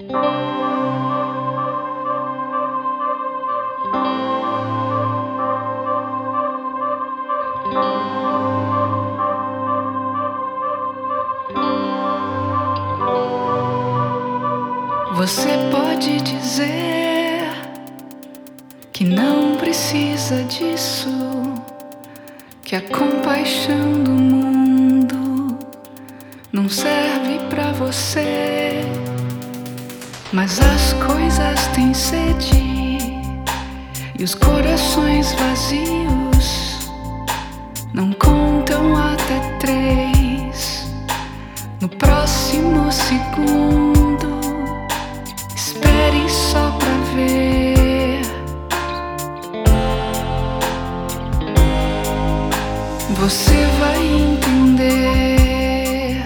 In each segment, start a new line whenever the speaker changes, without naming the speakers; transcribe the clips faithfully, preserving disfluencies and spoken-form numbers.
Você pode dizer que não precisa disso, que a compaixão do mundo não serve pra você. Mas as coisas têm sede e os corações vazios não contam até três. No próximo segundo, espere só pra ver. Você vai entender.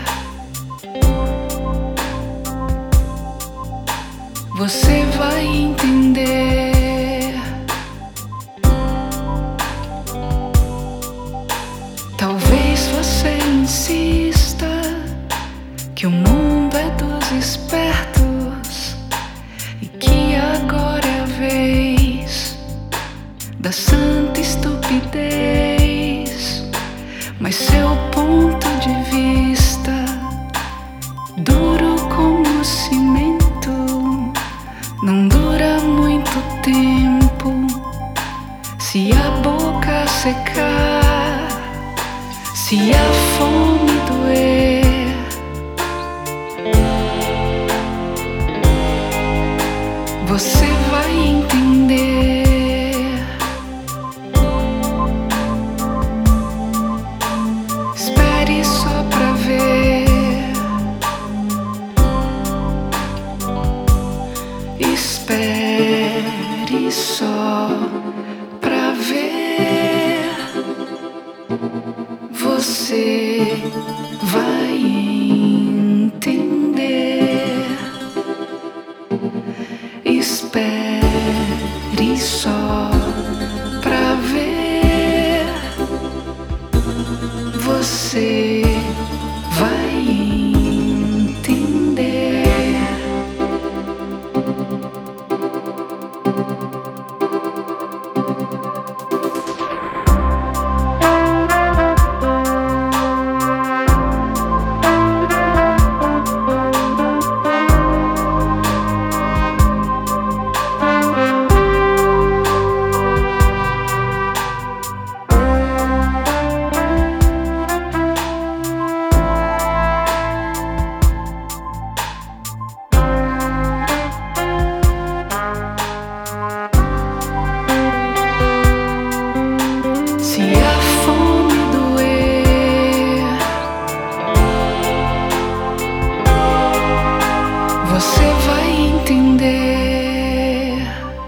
Você vai entender. Talvez você insista que o mundo é dos espertos e que agora é a vez da santa estupidez. Mas seu ponto de vista, duro como cimento, não dura muito tempo. Se a boca secar, se a fome doer, você vai entender. Espere só pra ver. Espere só pra ver. Você vai entender. Espere só pra ver. Você vai entender. Você vai entender.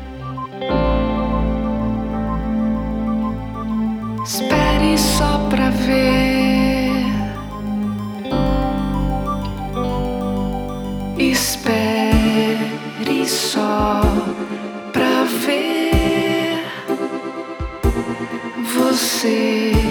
Espere só pra ver. Espere só pra ver. Você